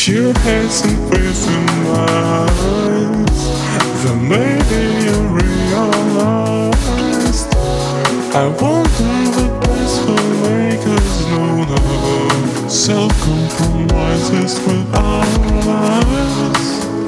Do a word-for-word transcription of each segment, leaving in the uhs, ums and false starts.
If you had some faith in my eyes, then maybe you realized I wonder the place will make us know no self-compromises with our lives.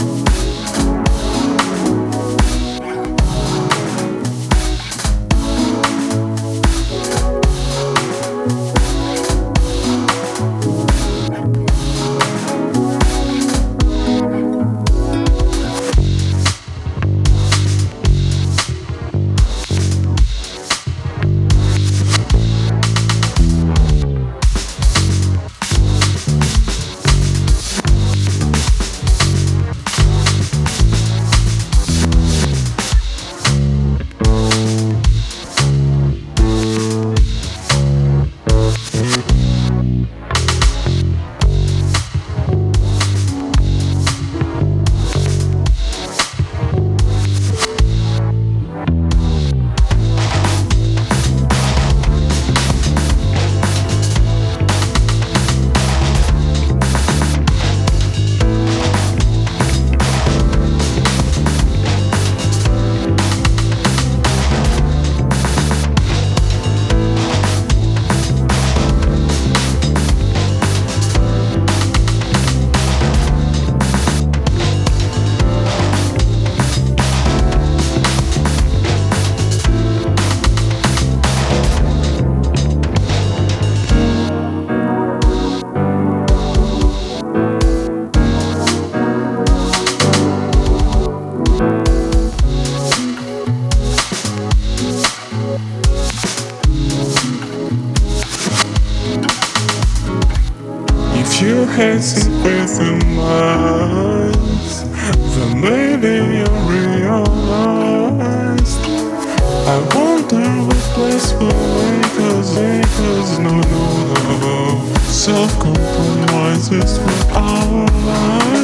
If you had some faith in my eyes, then maybe you realized I wonder what place will make us, make us no, no, no self-compromises with our lives.